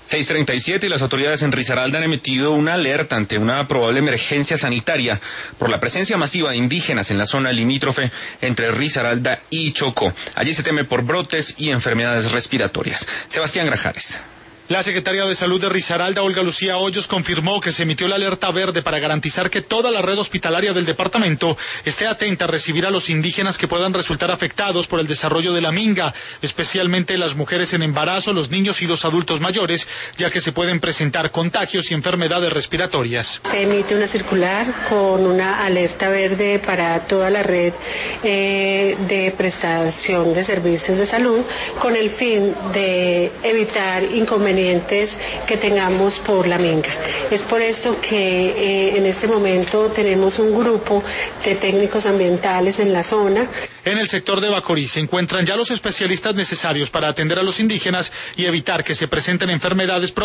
6:37 y las autoridades en Risaralda han emitido una alerta ante una probable emergencia sanitaria por la presencia masiva de indígenas en la zona limítrofe entre Risaralda y Chocó. Allí se teme por brotes y enfermedades respiratorias. Sebastián Grajales. La secretaria de Salud de Risaralda, Olga Lucía Hoyos, confirmó que se emitió la alerta verde para garantizar que toda la red hospitalaria del departamento esté atenta a recibir a los indígenas que puedan resultar afectados por el desarrollo de la minga, especialmente las mujeres en embarazo, los niños y los adultos mayores, ya que se pueden presentar contagios y enfermedades respiratorias. Se emite una circular con una alerta verde para toda la red de prestación de servicios de salud, con el fin de evitar inconvenientes que tengamos por la minga. Es por esto que en este momento tenemos un grupo de técnicos ambientales en la zona. En el sector de Bacorí se encuentran ya los especialistas necesarios para atender a los indígenas y evitar que se presenten enfermedades